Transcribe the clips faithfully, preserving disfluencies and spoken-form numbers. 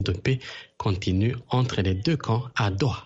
de paix continue entre les deux camps à Doha.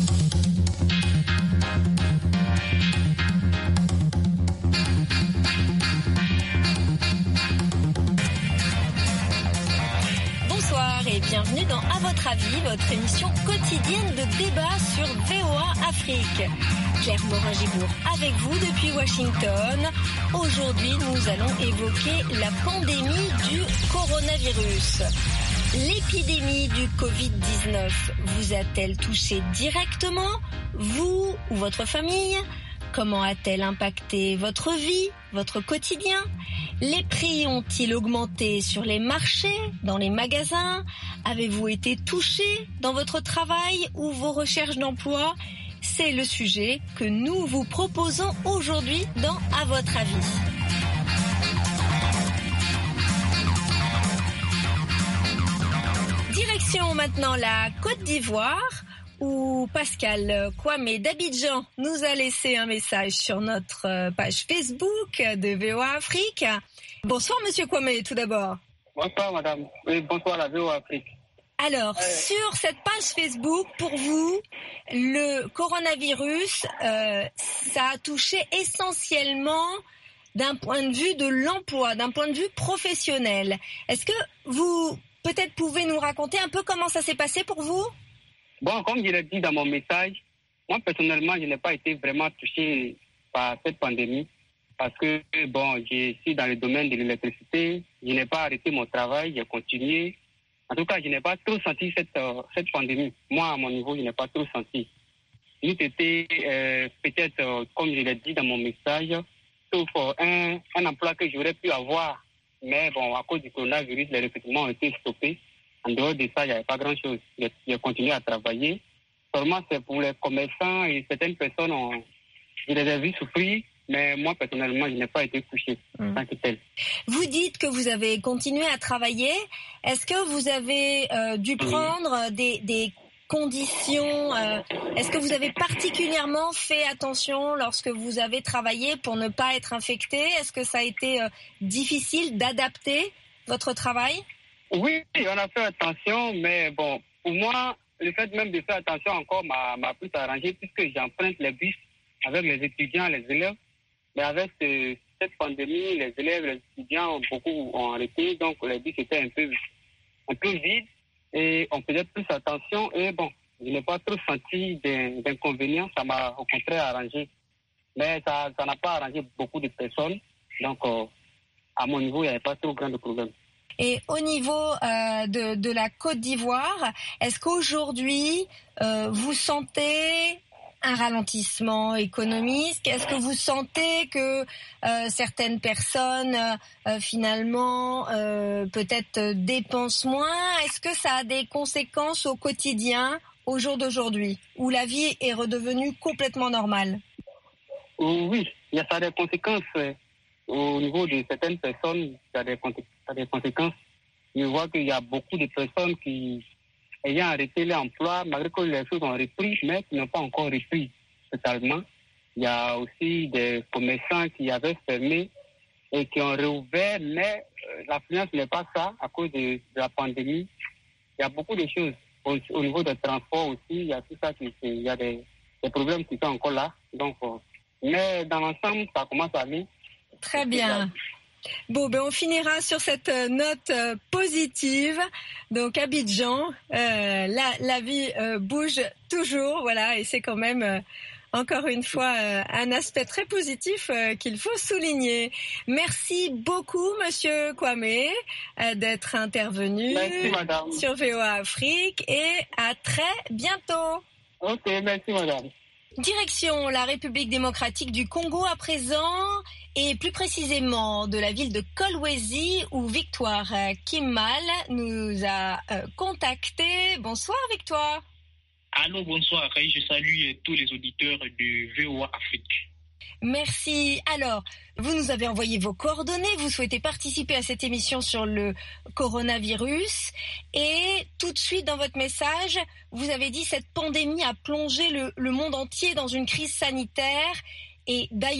Bonsoir et bienvenue dans À votre avis, votre émission quotidienne de débat sur V O A Afrique. Claire Morin-Gibourg avec vous depuis Washington. Aujourd'hui, nous allons évoquer la pandémie du coronavirus. L'épidémie du covid dix-neuf vous a-t-elle touché directement, vous ou votre famille ? Comment a-t-elle impacté votre vie, votre quotidien ? Les prix ont-ils augmenté sur les marchés, dans les magasins ? Avez-vous été touché dans votre travail ou vos recherches d'emploi ? C'est le sujet que nous vous proposons aujourd'hui dans À votre avis. Direction maintenant la Côte d'Ivoire, où Pascal Kwame d'Abidjan nous a laissé un message sur notre page Facebook de V O A Afrique. Bonsoir Monsieur Kwame, tout d'abord. Bonsoir Madame, oui, bonsoir la V O A Afrique. Alors, euh... sur cette page Facebook, pour vous, le coronavirus, euh, ça a touché essentiellement d'un point de vue de l'emploi, d'un point de vue professionnel. Est-ce que vous, peut-être, pouvez nous raconter un peu comment ça s'est passé pour vous ? Bon, comme je l'ai dit dans mon message, moi personnellement, je n'ai pas été vraiment touché par cette pandémie parce que, bon, je suis dans le domaine de l'électricité, je n'ai pas arrêté mon travail, j'ai continué. En tout cas, je n'ai pas trop senti cette, euh, cette pandémie. Moi, à mon niveau, je n'ai pas trop senti. Il était euh, peut-être, euh, comme je l'ai dit dans mon message, sauf euh, un, un emploi que j'aurais pu avoir. Mais bon, à cause du coronavirus, les recrutements ont été stoppés. En dehors de ça, il n'y avait pas grand-chose. J'ai, j'ai continué à travailler. Seulement, c'est pour les commerçants et certaines personnes, ont, je les ai vus souffrir. Mais moi, personnellement, je n'ai pas été touché en tant que tel. Vous dites que vous avez continué à travailler. Est-ce que vous avez euh, dû prendre des, des conditions euh, Est-ce que vous avez particulièrement fait attention lorsque vous avez travaillé pour ne pas être infecté ? Est-ce que ça a été euh, difficile d'adapter votre travail ? Oui, on a fait attention, mais bon, pour moi, le fait même de faire attention encore m'a, m'a plus arrangé puisque j'emprunte les bus avec les étudiants, les élèves. Mais avec ce, cette pandémie, les élèves, les étudiants, beaucoup ont arrêté, donc les bus étaient un peu, un peu vides et on faisait plus attention. Et bon, je n'ai pas trop senti d'inconvénients, ça m'a au contraire arrangé. Mais ça, ça n'a pas arrangé beaucoup de personnes, donc euh, à mon niveau, il n'y avait pas trop grand de problème. Et au niveau euh, de, de la Côte d'Ivoire, est-ce qu'aujourd'hui, euh, vous sentez un ralentissement économique ? Est-ce que vous sentez que euh, certaines personnes, euh, finalement, euh, peut-être dépensent moins ? Est-ce que ça a des conséquences au quotidien, au jour d'aujourd'hui, où la vie est redevenue complètement normale ? Oui, il y a ça a des conséquences. Au niveau de certaines personnes, ça a des, ça a des conséquences. Je vois qu'il y a beaucoup de personnes qui ayant arrêté l'emploi, malgré que les choses ont repris, mais qui n'ont pas encore repris totalement. Il y a aussi des commerçants qui avaient fermé et qui ont réouvert, mais euh, l'affluence n'est pas ça à cause de, de la pandémie. Il y a beaucoup de choses. Au, au niveau des transports aussi, il y a tout ça, qui, il y a des, des problèmes qui sont encore là. Donc, euh, mais dans l'ensemble, ça commence à aller. Très bien. Bon, ben on finira sur cette note euh, positive. Donc Abidjan, euh, la, la vie euh, bouge toujours, voilà, et c'est quand même euh, encore une fois euh, un aspect très positif euh, qu'il faut souligner. Merci beaucoup, Monsieur Kwame, euh, d'être intervenu merci, sur V O A Afrique et à très bientôt. Ok, merci madame. Direction la République démocratique du Congo à présent, et plus précisément de la ville de Kolwezi où Victoire Kimmal nous a euh, contacté. Bonsoir Victoire. Allô, bonsoir. Je salue tous les auditeurs de V O A Afrique. Merci. Alors, vous nous avez envoyé vos coordonnées, vous souhaitez participer à cette émission sur le coronavirus et tout de suite dans votre message, vous avez dit cette pandémie a plongé le, le monde entier dans une crise sanitaire et d'ailleurs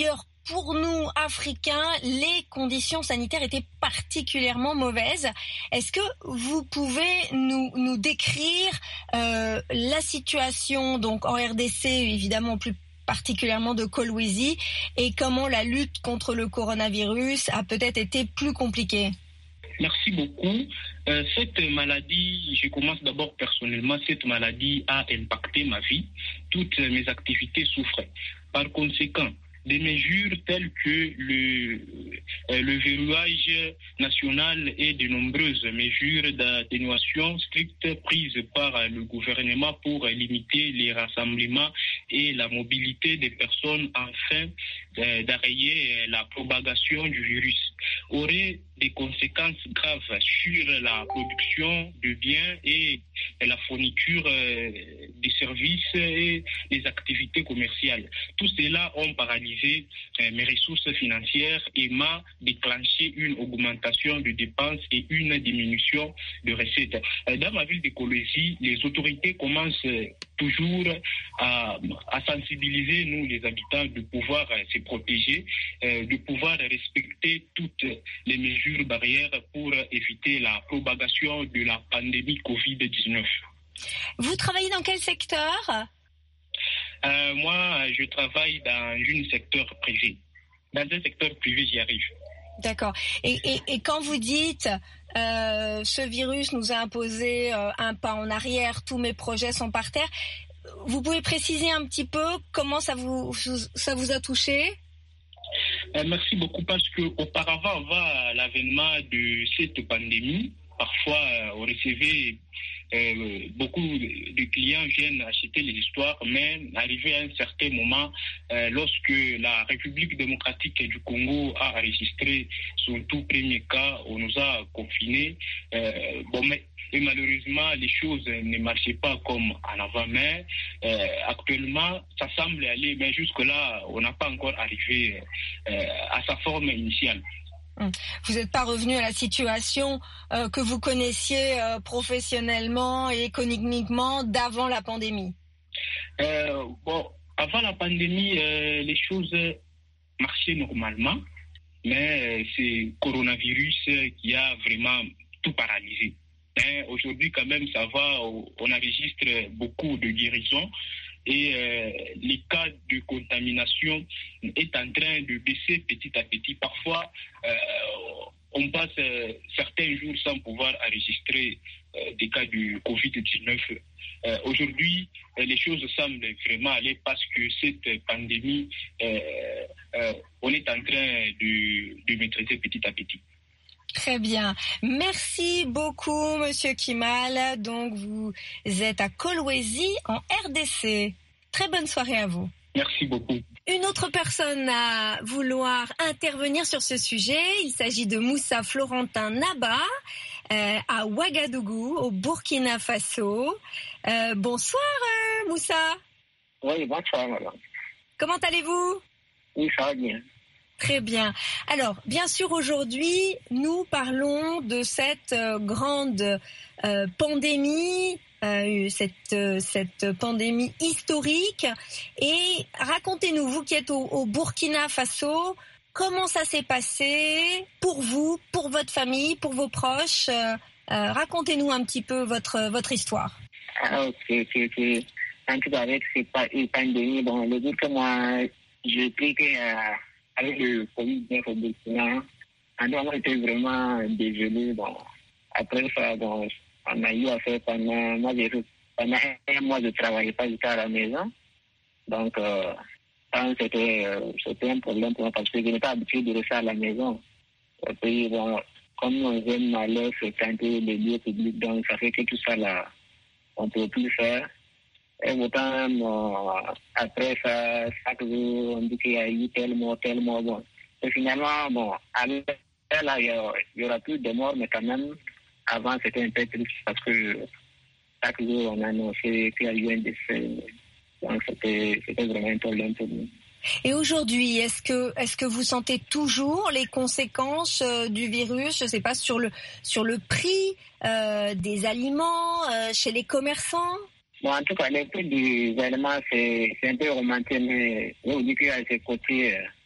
pour nous, Africains, les conditions sanitaires étaient particulièrement mauvaises. Est-ce que vous pouvez nous, nous décrire euh, la situation donc en R D C, évidemment plus particulièrement de Kolwezi, et comment la lutte contre le coronavirus a peut-être été plus compliquée? Merci beaucoup. Euh, cette maladie, je commence d'abord personnellement, cette maladie a impacté ma vie. Toutes mes activités souffraient. Par conséquent, des mesures telles que le, euh, le verrouillage national et de nombreuses mesures d'atténuation strictes prises par le gouvernement pour limiter les rassemblements et la mobilité des personnes afin euh, d'arrêter la propagation du virus auraient des conséquences graves sur la production de biens et la fourniture euh, des services et des activités commerciales. Tout cela ont paralysé euh, mes ressources financières et m'a déclenché une augmentation de dépenses et une diminution de recettes. Euh, dans ma ville de Kolwezi, les autorités commencent euh, toujours à, à sensibiliser nous, les habitants, de pouvoir euh, se protéger, euh, de pouvoir respecter toutes les mesures barrières pour éviter la propagation de la pandémie covid dix-neuf. Vous travaillez dans quel secteur ? euh, Moi, je travaille dans un secteur privé. Dans un secteur privé, j'y arrive. D'accord. Et, et, et quand vous dites euh, ce virus nous a imposé euh, un pas en arrière, tous mes projets sont par terre, vous pouvez préciser un petit peu comment ça vous, ça vous a touché ? Euh, merci beaucoup, parce qu'auparavant, avant l'avènement de cette pandémie, parfois euh, on recevait euh, beaucoup de clients viennent acheter les histoires, mais arrivé à un certain moment, euh, lorsque la République démocratique du Congo a enregistré son tout premier cas, on nous a confinés. Euh, bon, mais Et malheureusement, les choses ne marchaient pas comme en avant. Mais euh, actuellement, ça semble aller, mais jusque-là, on n'a pas encore arrivé euh, à sa forme initiale. Vous n'êtes pas revenu à la situation euh, que vous connaissiez euh, professionnellement et économiquement d'avant la pandémie? euh, Bon, avant la pandémie, euh, les choses marchaient normalement, mais euh, c'est le coronavirus qui a vraiment tout paralysé. Mais aujourd'hui, quand même, ça va, on enregistre beaucoup de guérisons et euh, les cas de contamination est en train de baisser petit à petit. Parfois, euh, on passe euh, certains jours sans pouvoir enregistrer euh, des cas du covid dix-neuf. Euh, aujourd'hui, euh, les choses semblent vraiment aller parce que cette pandémie, euh, euh, on est en train de, de maîtriser petit à petit. Très bien. Merci beaucoup, Monsieur Kimal. Donc, vous êtes à Kolwezi, en R D C. Très bonne soirée à vous. Merci beaucoup. Une autre personne à vouloir intervenir sur ce sujet, il s'agit de Moussa Florentin Naba, euh, à Ouagadougou, au Burkina Faso. Euh, bonsoir, euh, Moussa. Oui, bonsoir, madame. Comment allez-vous? Oui, ça va bien. Très bien. Alors, bien sûr, aujourd'hui, nous parlons de cette euh, grande euh, pandémie, euh, cette, euh, cette pandémie historique. Et racontez-nous, vous qui êtes au, au Burkina Faso, comment ça s'est passé pour vous, pour votre famille, pour vos proches. Euh, euh, racontez-nous un petit peu votre, votre histoire. Ah, ok, ok, ok. En tout cas, avec cette pandémie, bon, le but que moi, j'ai pris que... Euh, avec le covid dix-neuf au Burkina, on était vraiment désolés. Bon, après ça, bon, on a eu à faire pendant, moi, j'ai fait, pendant un mois, je ne travaillais pas, j'étais à la maison. Donc, euh, c'était, euh, c'était un problème pour moi parce que je n'étais pas habitué de rester à la maison. Et puis, bon, comme on aime aller fréquenter les lieux publics, donc ça fait que tout ça, là, on ne peut plus faire. Et autant, bon, après ça, chaque jour, on dit qu'il y a eu tel mort, tel mort. Bon. Et finalement, bon, à là, il y aura plus de morts, mais quand même, avant, c'était un peu triste parce que chaque jour, on a annoncé qu'il y a eu un décès. Donc, c'était, c'était vraiment un problème pour nous. Et aujourd'hui, est-ce que, est-ce que vous sentez toujours les conséquences euh, du virus, je ne sais pas, sur le, sur le prix euh, des aliments, euh, chez les commerçants? Bon, en tout cas, les prix des aliments, c'est, c'est un peu romantique, mais je vous dis qu'il y a ce côté,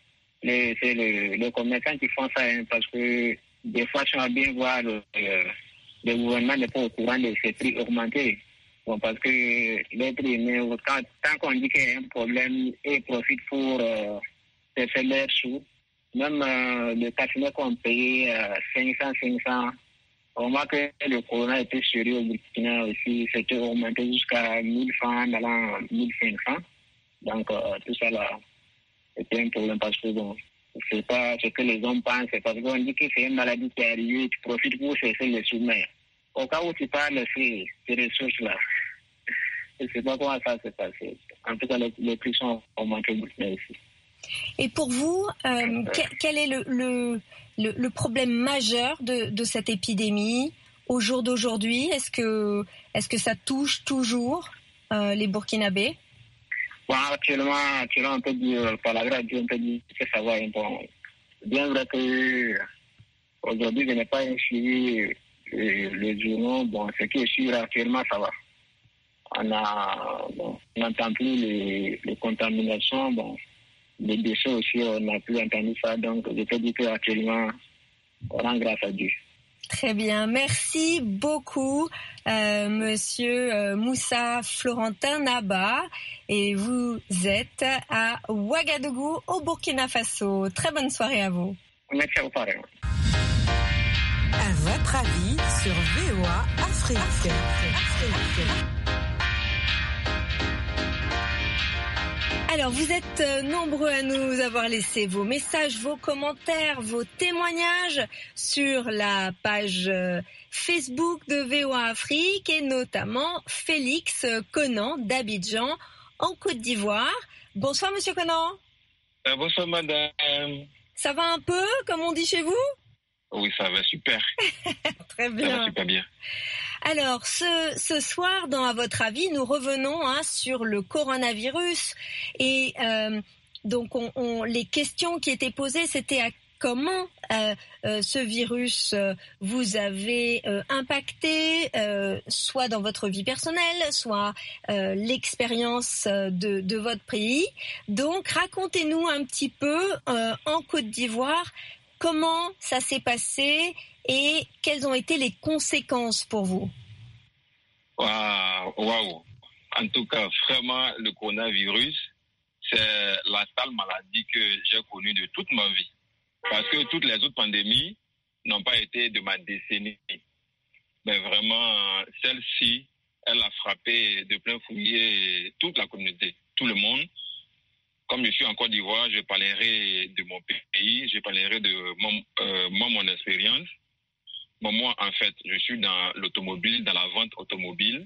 les, c'est le, les commerçants qui font ça, hein, parce que des fois, je bien voir le, euh, le gouvernement n'est pas au courant de ces prix augmentés. Bon, parce que l'être humain, quand, tant qu'on dit qu'il y a un problème, ils profitent pour euh, se faire leurs sous. Même euh, le café qu'on payait euh, cinq cents, cinq cents, au moins que le corona était sérieux au Burkina aussi, c'était augmenté jusqu'à mille francs, dans l'an mille cinq cents. Donc, euh, tout ça là, c'était un problème parce que bon, c'est pas ce que les hommes pensent, c'est parce qu'on dit que c'est une maladie qui est arrivée, tu profites pour chercher les sous-mains. Au cas où tu parles de ces, ces ressources-là, je ne sais pas comment ça s'est passé. En tout cas, les, les prix sont augmentés beaucoup ici. Et pour vous, euh, quel, quel est le, le, le, le problème majeur de, de cette épidémie au jour d'aujourd'hui? Est-ce que, est-ce que ça touche toujours euh, les Burkinabés? Bon, actuellement, actuellement, on peut dire, par la grâce de Dieu, on peut dire que ça va. Bon, bien vrai que aujourd'hui, je n'ai pas suivi les, les journaux. Bon, ce qui est sûr, actuellement, ça va. On a, bon, on n'entend plus les, les contaminations. Bon, les décès aussi, on n'a plus entendu ça. Donc, je peux dire qu'actuellement, on rend grâce à Dieu. Très bien, merci beaucoup, euh, Monsieur euh, Moussa Florentin Naba, et vous êtes à Ouagadougou, au Burkina Faso. Très bonne soirée à vous. Merci à vous, pareil. À votre avis sur V O A Afrique. Afrique. Alors, vous êtes nombreux à nous avoir laissé vos messages, vos commentaires, vos témoignages sur la page Facebook de V O A Afrique et notamment Félix Conan d'Abidjan en Côte d'Ivoire. Bonsoir, Monsieur Conan. Euh, bonsoir, madame. Ça va un peu, comme on dit chez vous? Oui, ça va super. Très bien. Ça va super bien. Alors, ce, ce soir, dans À votre avis, nous revenons hein, sur le coronavirus. Et euh, donc, on, on, les questions qui étaient posées, c'était à comment euh, euh, ce virus euh, vous avait euh, impacté, euh, soit dans votre vie personnelle, soit euh, l'expérience de, de votre pays. Donc, racontez-nous un petit peu, euh, en Côte d'Ivoire, comment ça s'est passé et quelles ont été les conséquences pour vous? Waouh, wow. En tout cas, vraiment, le coronavirus, c'est la sale maladie que j'ai connue de toute ma vie. Parce que toutes les autres pandémies n'ont pas été de ma décennie. Mais vraiment, celle-ci, elle a frappé de plein fouet toute la communauté, tout le monde. Comme je suis en Côte d'Ivoire, je parlerai de mon pays, je parlerai de mon, euh, moi, mon expérience. Bon, moi, en fait, je suis dans l'automobile, dans la vente automobile.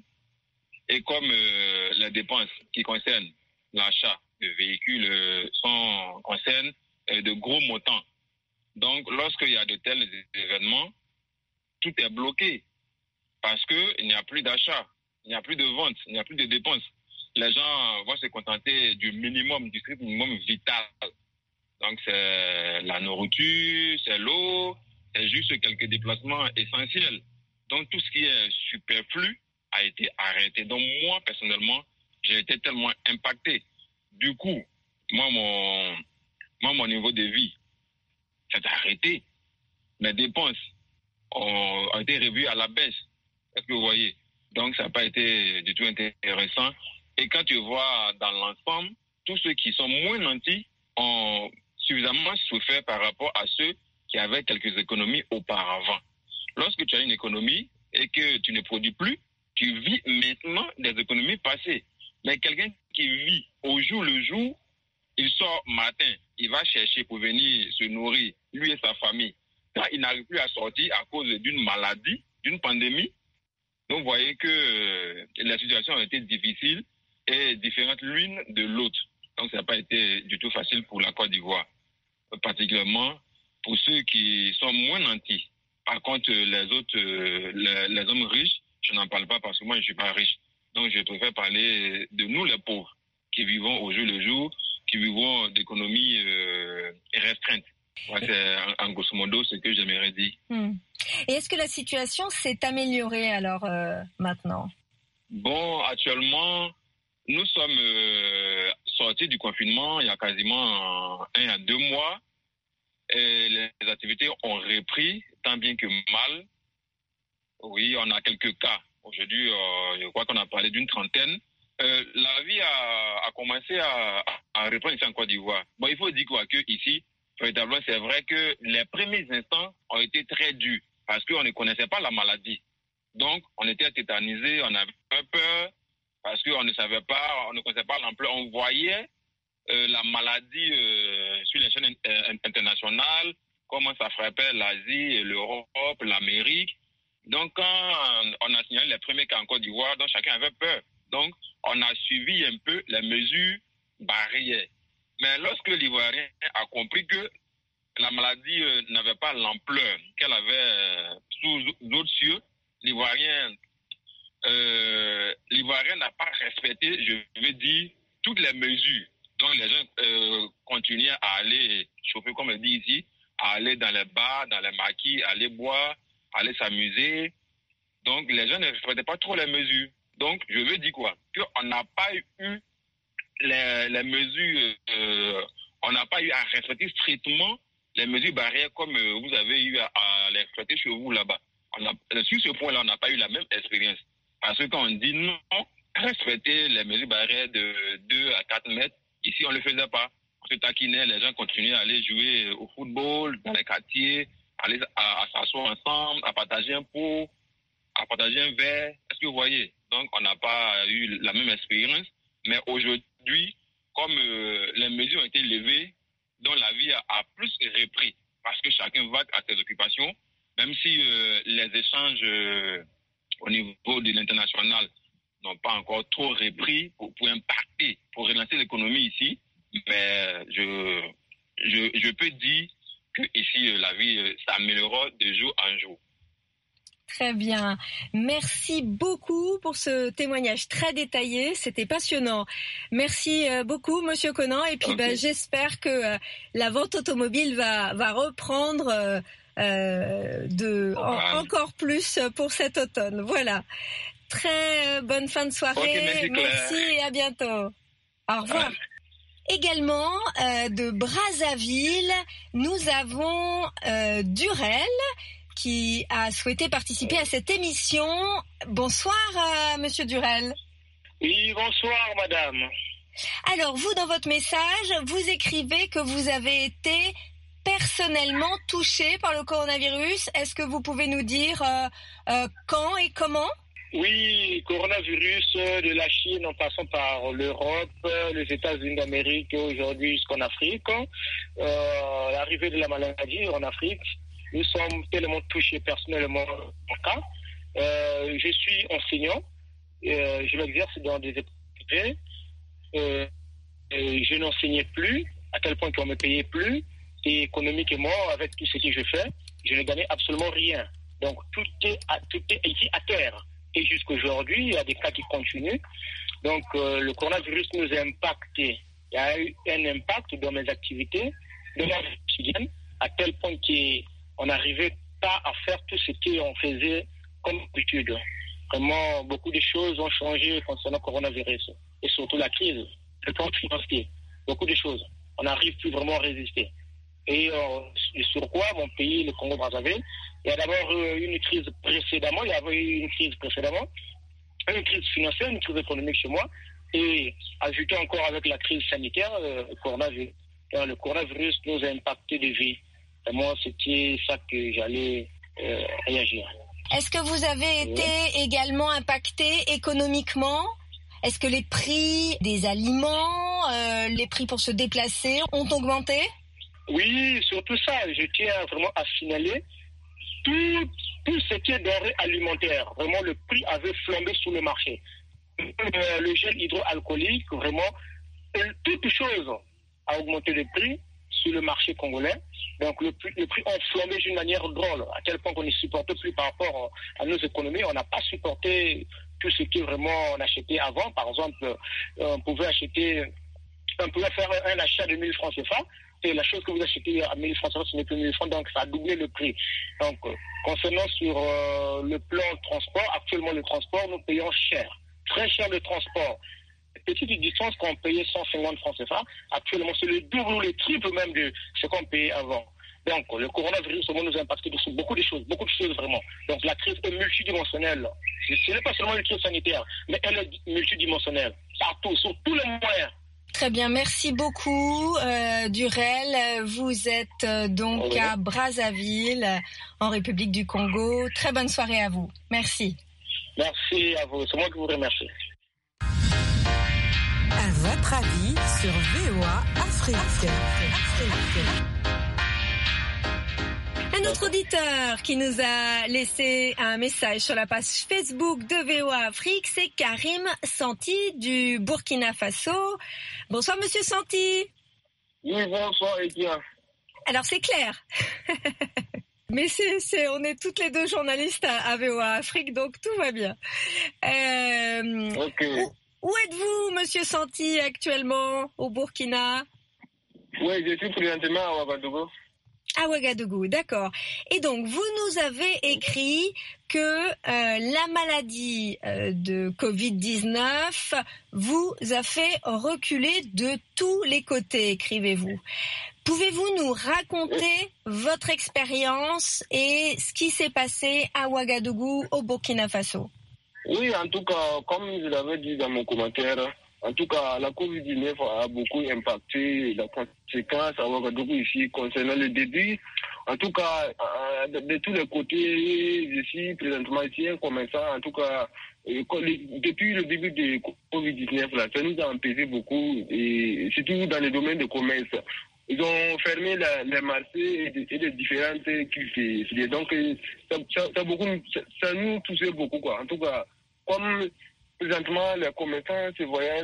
Et comme euh, les dépenses qui concernent l'achat de véhicules euh, sont, concernent euh, de gros montants. Donc, lorsqu'il y a de tels événements, tout est bloqué. Parce qu'il n'y a plus d'achat, il n'y a plus de vente, il n'y a plus de dépenses. Les gens vont se contenter du minimum, du strict minimum vital. Donc, c'est la nourriture, c'est l'eau, c'est juste quelques déplacements essentiels. Donc, tout ce qui est superflu a été arrêté. Donc, moi, personnellement, j'ai été tellement impacté. Du coup, moi, mon, moi, mon niveau de vie s'est arrêté. Mes dépenses ont, ont été revues à la baisse. Est-ce que vous voyez? Donc, ça n'a pas été du tout intéressant. Et quand tu vois dans l'ensemble, tous ceux qui sont moins nantis ont suffisamment souffert par rapport à ceux qui avaient quelques économies auparavant. Lorsque tu as une économie et que tu ne produis plus, tu vis maintenant des économies passées. Mais quelqu'un qui vit au jour le jour, il sort matin, il va chercher pour venir se nourrir, lui et sa famille. Quand il n'arrive plus à sortir à cause d'une maladie, d'une pandémie, donc vous voyez que euh, la situation a été difficile et différente l'une de l'autre. Donc ça n'a pas été du tout facile pour la Côte d'Ivoire, particulièrement pour ceux qui sont moins nantis. Par contre, les autres, euh, les, les hommes riches, je n'en parle pas parce que moi, je ne suis pas riche. Donc, je préfère parler de nous, les pauvres, qui vivons au jour le jour, qui vivons d'économies euh, restreintes. Ouais, c'est en, en grosso modo ce que j'aimerais dire. Hmm. Et est-ce que la situation s'est améliorée alors euh, maintenant? Bon, actuellement, nous sommes euh, sortis du confinement il y a quasiment un à deux mois. Et les activités ont repris tant bien que mal. Oui, on a quelques cas. Aujourd'hui, euh, je crois qu'on a parlé d'une trentaine. Euh, la vie a, a commencé à, à reprendre ici en Côte d'Ivoire. Bon, il faut dire quoi, que ici, véritablement, c'est vrai que les premiers instants ont été très durs parce qu'on ne connaissait pas la maladie. Donc, on était tétanisés, on avait peur parce qu'on ne savait pas, on ne connaissait pas l'ampleur. On voyait euh, la maladie euh, sur les chaînes euh, internationales, comment ça frappait l'Asie, l'Europe, l'Amérique. Donc, quand on a signalé les premiers cas en Côte d'Ivoire, donc chacun avait peur. Donc, on a suivi un peu les mesures barrières. Mais lorsque l'Ivoirien a compris que la maladie euh, n'avait pas l'ampleur qu'elle avait euh, sous d'autres cieux, l'Ivoirien, euh, l'Ivoirien n'a pas respecté, je veux dire, toutes les mesures. Donc, les gens euh, continuaient à aller chauffer, comme on dit ici, à aller dans les bars, dans les maquis, à aller boire, à aller s'amuser. Donc, les gens ne respectaient pas trop les mesures. Donc, je veux dire quoi? Qu'on n'a pas eu les, les mesures, euh, on n'a pas eu à respecter strictement les mesures barrières comme euh, vous avez eu à, à les respecter chez vous là-bas. On a, sur ce point-là, on n'a pas eu la même expérience. Parce que quand on dit non, respecter les mesures barrières de deux à quatre mètres, ici, on ne le faisait pas. On se taquinait, les gens continuaient à aller jouer au football, dans les quartiers, à, aller à, à s'asseoir ensemble, à partager un pot, à partager un verre. Est-ce que vous voyez? Donc, on n'a pas eu la même expérience. Mais aujourd'hui, comme euh, les mesures ont été levées, donc la vie a, a plus repris. Parce que chacun va à ses occupations, même si euh, les échanges euh, au niveau de l'international n'ont pas encore trop repris pour, pour impacter, pour relancer l'économie ici. Mais je, je, je peux dire que ici, la vie s'améliorera de jour en jour. Très bien. Merci beaucoup pour ce témoignage très détaillé. C'était passionnant. Merci beaucoup, Monsieur Conan. Et puis, okay. ben, j'espère que euh, la vente automobile va, va reprendre euh, euh, de, en, encore plus pour cet automne. Voilà. Très bonne fin de soirée. Okay, merci, merci et à bientôt. Au revoir. Ouais. Également, euh, de Brazzaville, nous avons euh, Durel, qui a souhaité participer à cette émission. Bonsoir, euh, Monsieur Durel. Oui, bonsoir, madame. Alors, vous, dans votre message, vous écrivez que vous avez été personnellement touché par le coronavirus. Est-ce que vous pouvez nous dire euh, euh, quand et comment ? Oui, coronavirus de la Chine en passant par l'Europe, les États-Unis d'Amérique et aujourd'hui jusqu'en Afrique. Euh, l'arrivée de la maladie en Afrique, nous sommes tellement touchés personnellement en cas. Euh, je suis enseignant, euh, je m'exerce dans des écoles privées. Euh, je n'enseignais plus, à tel point qu'on ne me payait plus. Et économiquement, avec tout ce que je fais, je ne gagnais absolument rien. Donc tout est, à, tout est ici à terre. Et jusqu'aujourd'hui, il y a des cas qui continuent. Donc euh, le coronavirus nous a impacté. Il y a eu un impact dans mes activités, dans ma vie quotidienne, à tel point qu'on n'arrivait pas à faire tout ce qu'on faisait comme d'habitude. Vraiment, beaucoup de choses ont changé concernant le coronavirus. Et surtout la crise, le plan financier, beaucoup de choses. On n'arrive plus vraiment à résister. Et euh, sur quoi mon pays, le Congo-Brazzaville, il y a d'abord eu une crise précédemment, il y avait eu une crise précédemment, une crise financière, une crise économique chez moi, et ajouté encore avec la crise sanitaire, euh, le coronavirus. Le coronavirus nous a impacté de vie. Et moi, c'était ça que j'allais euh, réagir. Est-ce que vous avez été oui. également impacté économiquement ? Est-ce que les prix des aliments, euh, les prix pour se déplacer ont augmenté ? Oui, surtout ça, je tiens vraiment à signaler tout, tout ce qui est denrées alimentaires. Vraiment, le prix avait flambé sur le marché. Le, le gel hydroalcoolique, vraiment, toute chose a augmenté le prix sur le marché congolais. Donc, le prix, le prix a flambé d'une manière drôle, à tel point qu'on ne supporte plus par rapport à nos économies. On n'a pas supporté tout ce qui vraiment on achetait avant. Par exemple, on pouvait acheter, on pouvait faire un achat de mille francs C F A. Et la chose que vous achetez à mille francs, ce n'est plus mille francs, donc ça a doublé le prix. Donc, euh, concernant sur euh, le plan transport, actuellement le transport, nous payons cher, très cher le transport. Petite distance qu'on payait cent cinquante francs C F A, actuellement c'est le double ou le triple même de ce qu'on payait avant. Donc, le coronavirus nous a impacté sur beaucoup de choses, beaucoup de choses vraiment. Donc, la crise est multidimensionnelle. Ce n'est pas seulement une crise sanitaire, mais elle est multidimensionnelle. Partout, sur tous les moyens. Très bien, merci beaucoup euh, Durel. Vous êtes euh, donc oui. à Brazzaville, en République du Congo. Très bonne soirée à vous. Merci. Merci à vous, c'est moi qui vous remercie. À votre avis sur V O A Afrique. Afrique. Un autre auditeur qui nous a laissé un message sur la page Facebook de V O A Afrique, c'est Karim Santi du Burkina Faso. Bonsoir Monsieur Santi. Oui, bonsoir et bien. Alors c'est clair. Mais c'est, c'est, on est toutes les deux journalistes à, à V O A Afrique, donc tout va bien. Euh, ok. Où, où êtes-vous, Monsieur Santi, actuellement au Burkina? Oui, je suis présentement à Ouagadougou. À Ouagadougou, d'accord. Et donc, vous nous avez écrit que euh, la maladie euh, de covid dix-neuf vous a fait reculer de tous les côtés, écrivez-vous. Pouvez-vous nous raconter votre expérience et ce qui s'est passé à Ouagadougou, au Burkina Faso? Oui, en tout cas, comme je l'avais dit dans mon commentaire, en tout cas, la covid dix-neuf a beaucoup impacté la conséquence à Ouagadougou ici concernant le début. En tout cas, de, de tous les côtés, je suis présentement ici un commerçant. En tout cas, depuis le début de covid dix-neuf, là, ça nous a empêché beaucoup, et surtout dans le domaine du commerce. Ils ont fermé la, les marchés et de, et de différentes cultures. Donc, ça, ça, ça, beaucoup, ça, ça nous touchait beaucoup, quoi. En tout cas, comme présentement, les commerçants se voyaient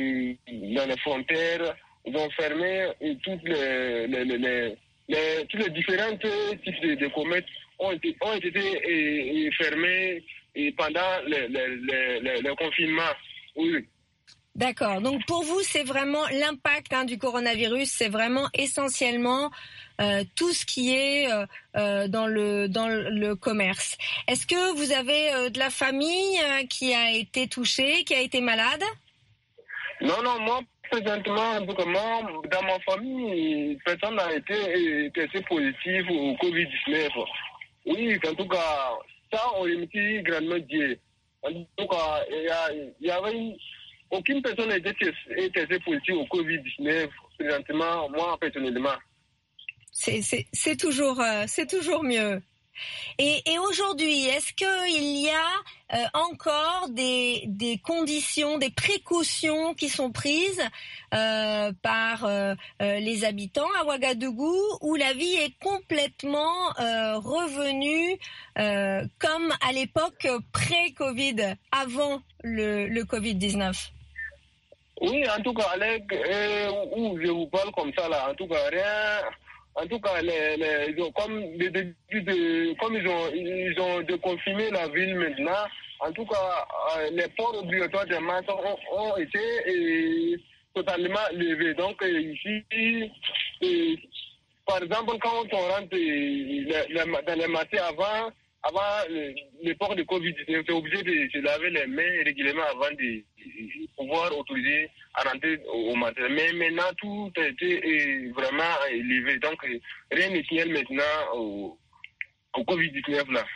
dans les frontières, ils ont fermé et toutes les, les, les, les, les, tous les différents types de, de commerces ont été, ont été et, et fermés et pendant le, le, le, le, le confinement. Oui. D'accord. Donc pour vous, c'est vraiment l'impact hein, du coronavirus, c'est vraiment essentiellement euh, tout ce qui est euh, euh, dans le dans le commerce. Est-ce que vous avez euh, de la famille euh, qui a été touchée, qui a été malade? Non, non, moi présentement, en tout cas, moi, dans ma famille, personne n'a été testé positif au covid dix-neuf. Oui, en tout cas, ça on remercie grandement Dieu. En tout cas, il y, y avait aucune personne n'a été testée positive au covid dix-neuf, présentement, moi personnellement. C'est, c'est, c'est, toujours, euh, c'est toujours mieux. Et, et aujourd'hui, est-ce qu'il y a euh, encore des, des conditions, des précautions qui sont prises euh, par euh, euh, les habitants à Ouagadougou, où la vie est complètement euh, revenue euh, comme à l'époque pré-Covid, avant le, le covid dix-neuf? Oui, en tout cas, Alec, euh, où je vous parle comme ça, là, en tout cas, rien. En tout cas, les, les, ils ont, comme, de, de, de, comme ils ont, ils ont déconfiné la ville maintenant, en tout cas, euh, les ports obligatoires des masques ont, ont été et, totalement levés. Donc, ici, et, par exemple, quand on rentre les, les, dans les marchés avant, avant le, le port de covid dix-neuf, on était obligé de se laver les mains régulièrement avant de pouvoir autoriser à rentrer au marché. Mais maintenant, tout a été vraiment élevé. Donc, rien ne tient maintenant au, au covid dix-neuf là.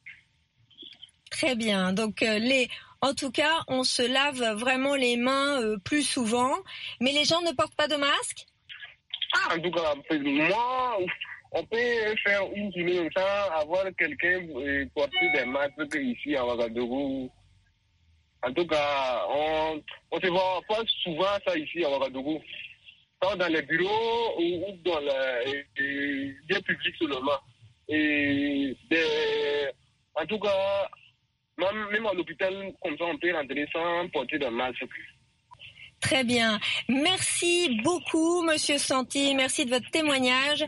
Très bien. Donc, euh, les, en tout cas, on se lave vraiment les mains euh, plus souvent. Mais les gens ne portent pas de masque? Ah, en tout cas, moi, on peut faire une journée comme ça, avoir quelqu'un euh, porter des masques ici à Ouagadougou. En tout cas, on ne se voit pas souvent ça ici à Ouagadougou. Pas dans les bureaux ou, ou dans les lieux publics seulement. Et des, en tout cas, même, même à l'hôpital, comme ça, on peut rentrer sans porter de masque. Très bien. Merci beaucoup, Monsieur Santi. Merci de votre témoignage.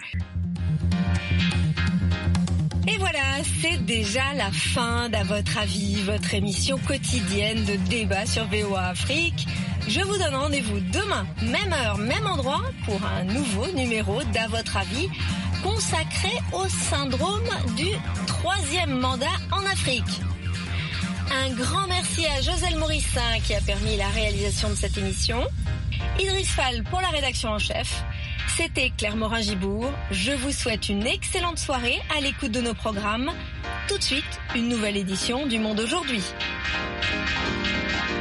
Et voilà, c'est déjà la fin d'À votre avis, votre émission quotidienne de débat sur V O A Afrique. Je vous donne rendez-vous demain, même heure, même endroit, pour un nouveau numéro d'À votre avis, consacré au syndrome du troisième mandat en Afrique. Un grand merci à Joselle Morissin qui a permis la réalisation de cette émission, Idriss Fall pour la rédaction en chef, C'était Claire Morin-Gibourg. Je vous souhaite une excellente soirée à l'écoute de nos programmes. Tout de suite, une nouvelle édition du Monde aujourd'hui.